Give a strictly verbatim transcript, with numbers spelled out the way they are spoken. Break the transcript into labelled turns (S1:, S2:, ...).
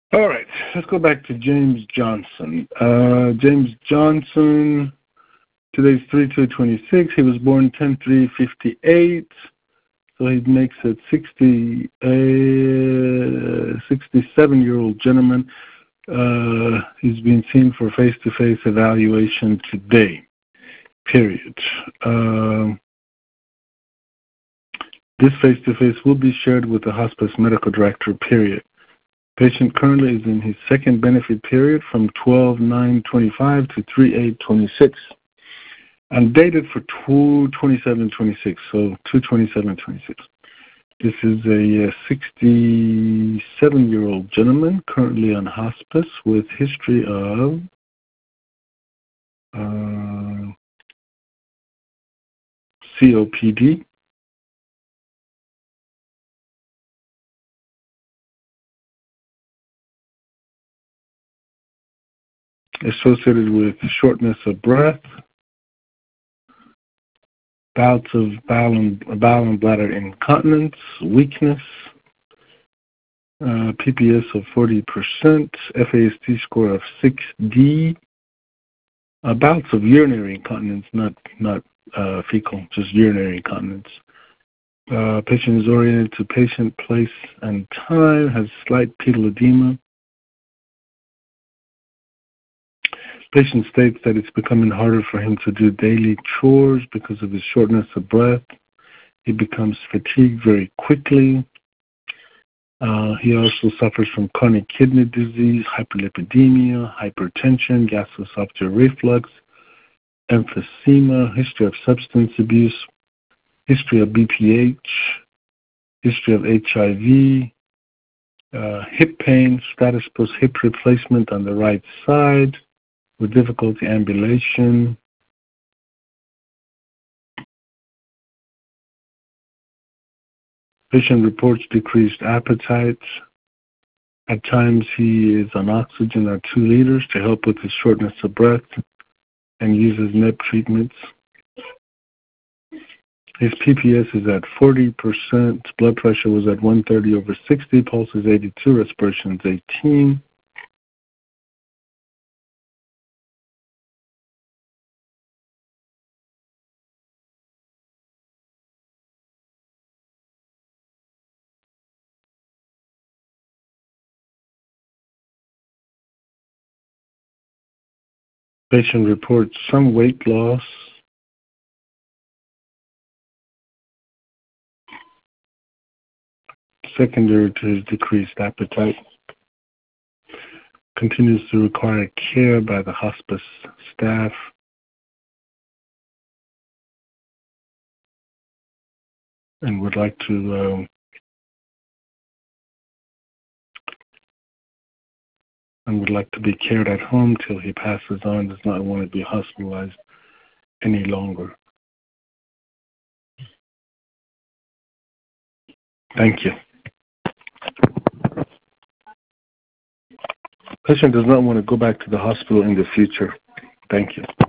S1: All right, let's go back to James Johnson. Uh, James Johnson, today's three two twenty-six. He was born ten three fifty-eight, so he makes it sixty, uh, sixty-seven-year-old gentleman. Uh, he's been seen for face-to-face evaluation today, period. Uh, this face-to-face will be shared with the hospice medical director, period. Patient currently is in his second benefit period from twelve nine twenty-five to three eight twenty-six, and dated for two twenty-seven twenty-six, so two twenty-seven twenty-six. This is a sixty-seven-year-old gentleman currently on hospice with history of uh, C O P D, associated with shortness of breath, bouts of bowel and, bowel and bladder incontinence, weakness, uh, P P S of forty percent, F A S T score of six D, uh, bouts of urinary incontinence, not not uh, fecal, just urinary incontinence. Uh, patient is oriented to patient, place, and time, has slight pedal edema. Patient states that it's becoming harder for him to do daily chores because of his shortness of breath. He becomes fatigued very quickly. Uh, he also suffers from chronic kidney disease, hyperlipidemia, hypertension, gastroesophageal reflux, emphysema, history of substance abuse, history of B P H, history of H I V, uh, hip pain, status post hip replacement on the right side, with difficulty ambulation. Patient reports decreased appetite. At times he is on oxygen at two liters to help with his shortness of breath and uses N E P treatments. His P P S is at forty percent. Blood pressure was at one thirty over sixty. Pulse is eighty-two. Respiration is eighteen. Patient reports some weight loss. Secondary to his decreased appetite. Continues to require care by the hospice staff. And would like to uh, and would like to be cared at home till he passes on. Does not want to be hospitalized any longer. Thank you. Patient does not want to go back to the hospital in the future. Thank you.